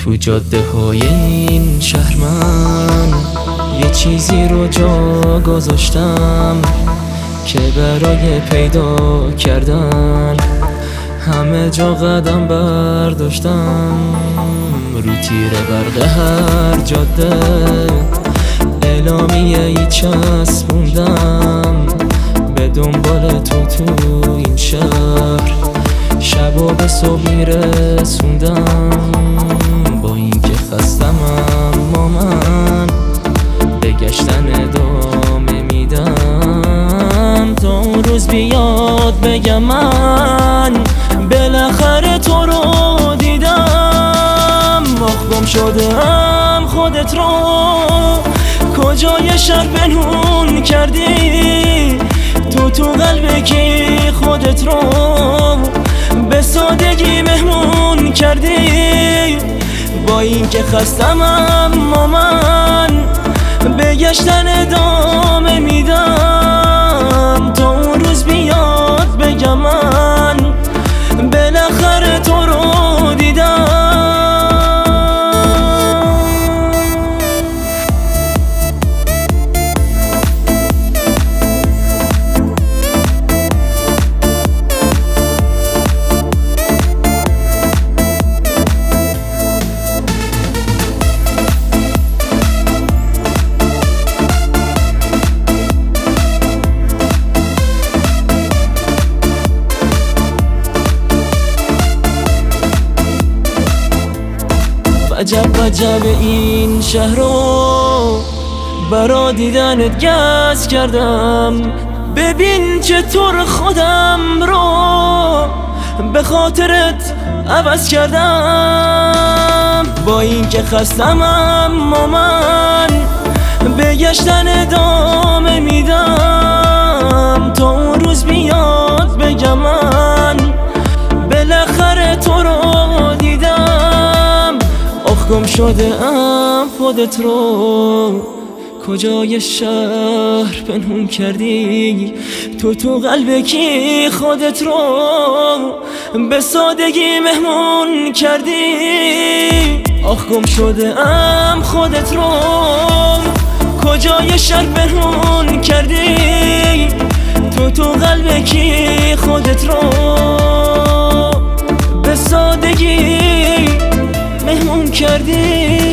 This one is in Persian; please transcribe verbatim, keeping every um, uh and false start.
تو جاده های این شهر من یه چیزی رو جا گذاشتم که برای پیدا کردن همه جا قدم برداشتم. رو تیر برق هر جاده اعلامیه ای چسبوندم، به دنبال تو تو این شهر شب و به صبح میرسوندم. با اینکه خستم اما من به گشتن ادامه میدم تا اون روز بیاد بگم من بالاخره تو رو دیدم. آخ گم شدم خودت رو کجای شهر پنهون کردی، تو تو قلب کی خودت رو به سادگی مهمون کردی. با اینکه خستم اما من به گشتن ادامه میدم تا اون روز بیاد بگم من بالاخره تو رو دیدم. عجب عجب این شهر رو برا دیدنت گز کردم. ببین چطور خودم رو به خاطرت عوض کردم. با اینکه خستم اما من به گشتن ادامه میدم تا اون روز بیاد بگم من بالاخره تو رو دیدم. آخ گم شده ام خودت رو کجای شهر پنهون کردی، تو تو قلب کی خودت رو به سادگی مهمون کردی. آخ گم شده ام خودت رو کجای شهر پنهون کردی، تو تو قلب کی خودت رو به سادگی مهمون کردی.